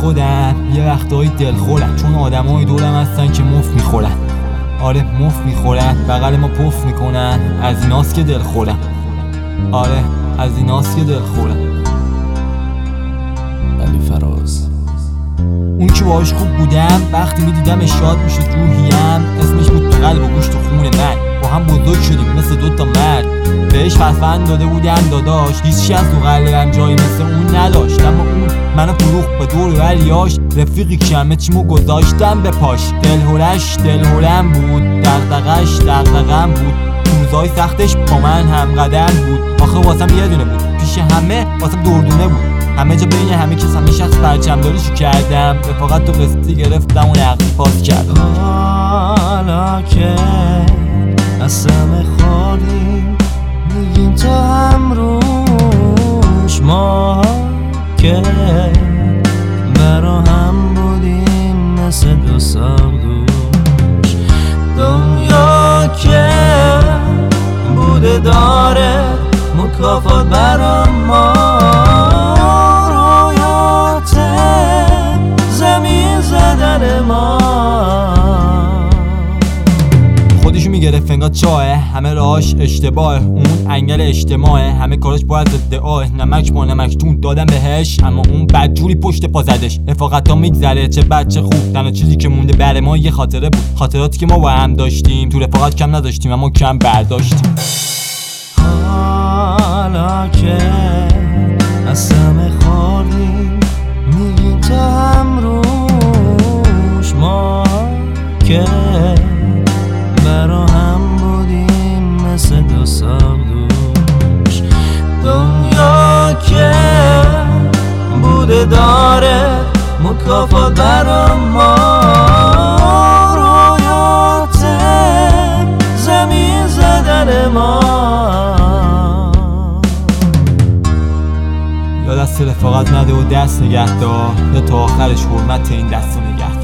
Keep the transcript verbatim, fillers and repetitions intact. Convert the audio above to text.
خودم یه وقتایی دل خورم، چون آدمای دورم هستن که مفت میخورن. آره مفت میخورن، بغل ما پف میکنن، از ایناست که دل خورم. آره از ایناست که دل خورم. علی فراز. اون که باهاش خوب بودم وقتی میدیدم شاد میشد روحیم، اسمش بود قلب و گوشت و خون من. با هم بزرگ شدیم مثل دوتا مرد، بهش پسفند داده بودم داداش، هیچی از تو قلبم جایی مثل اون نداشت. اما اون منو فروخت به دور وریاش، رفیقی که همه چیمو گذاشتم به پاش. دلهورش دلهورم بود، دغدغش دغدغم بود، روزای سختش با من هم قدم بود. آخه واسم یه دونه بود، پیش همه واسم دردونه بود. همه جا بین همه کس همه شخص پرچم داریشو کردم، رفاقت تو قسطی گرفتم و نقدی پاس کردم. حالا که قسم خوردیم میگیم تا هم روش، ما که برا هم بودیم مثل دو ساق دوش. دنیا که بوده داره مکافات برا ما، رویات زمین زدن ما. خودشو میگرفت انگار چاهه، همه راهاش اشتباهه، اون انگل اجتماعه، همه کاراش باید ادعاه. نمک با نمکتون دادم بهش، اما اون بدجوری پشت پا زدش. رفاقتا میگذره چه بد چه خوب، تنها چیزی که مونده برای ما یه خاطره بود، خاطراتی که ما با هم داشتیم. تو رفاقت کم نداشتیم اما کم برداشتیم. حالا که قسم خوردیم میگیم تا هم روش، ما که برا هم بودیم مثل دو ساق دوش. دنیا که بوده داره مکافات برا ما، رویات زمین زدن ما. یا دست رفاقت نده و دست نگه دار، یا تا آخرش حرمت این دست رو نگه دار.